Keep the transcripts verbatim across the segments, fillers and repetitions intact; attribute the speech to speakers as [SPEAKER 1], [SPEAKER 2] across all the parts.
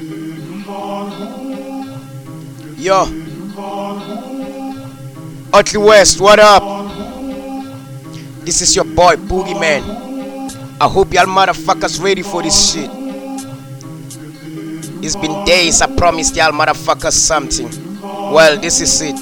[SPEAKER 1] Yo, Utley West, what up? This is your boy Boogeyman. I hope y'all motherfuckers ready for this shit. It's been days, I promised y'all motherfuckers something. Well, this is it.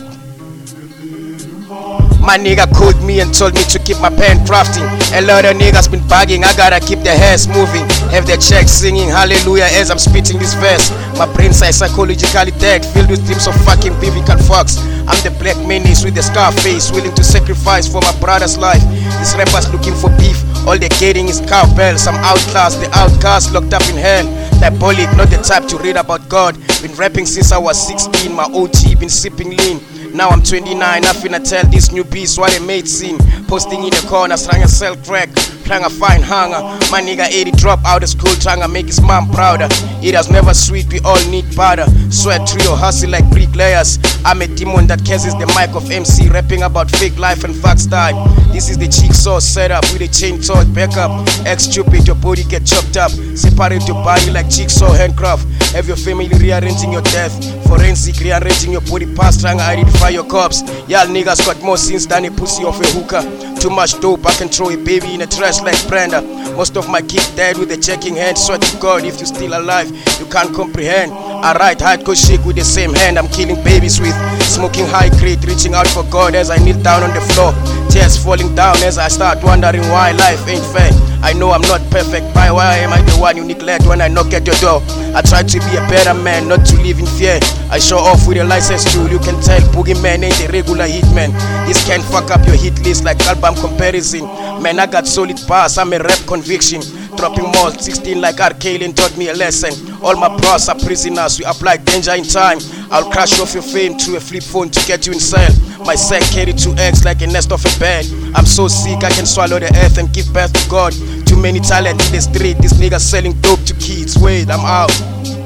[SPEAKER 1] My nigga called me and told me to keep my pen drafting. A lot of niggas been bugging, I gotta keep their heads moving. Have their checks singing hallelujah as I'm spitting this verse. My brain side psychologically dead, filled with dreams of fucking biblical fucks. I'm the black menace with the scar face, willing to sacrifice for my brother's life. These rappers looking for beef, all they're getting is cowbells. I'm outclassed, the outcast locked up in hell. Diabolic, not the type to read about God. Been rapping since I was sixteen, my O G been sipping lean. Now I'm twenty-nine, I finna tell this new piece what they made scene. Posting in the corners, trying to sell crack, trying to find hunger. My nigga eighty drop out of school, trying to make his mom prouder. It has never sweet, we all need powder. Sweat trio, hustle like bricklayers. I'm a demon that catches the mic of M C, rapping about fake life and fuck style. This is the jigsaw setup with a chainsaw backup. Act stupid, your body get chopped up. Separate your body like jigsaw handcraft. Have your family rearranging your death. Forensic rearranging your body parts, trying to identify your corpse. Y'all niggas got more sins than a pussy of a hooker. Too much dope, I can throw a baby in a trash like Brenda. Most of my kids died with a checking hand. Swear to God, if you still alive, you can't comprehend. I write hardcore shit with the same hand I'm killing babies with. Smoking high grade, reaching out for God as I kneel down on the floor. Tears falling down as I start wondering why life ain't fair. I know I'm not perfect, but why am I the one you neglect when I knock at your door? I try to be a better man, not to live in fear. I show off with a license tool, you can tell Boogeyman ain't a regular hitman. This can fuck up your hit list like album comparison. Man, I got solid bars, I'm a rap conviction. Dropping more sixteen like R. Kaelin taught me a lesson. All my bros are prisoners, we apply danger in time. I'll crash off your fame through a flip phone to get you in cell. My sack carry two eggs like a nest of a bird. I'm so sick I can swallow the earth and give birth to God. Too many talent in the street, this nigga selling dope to kids. Wait, I'm out.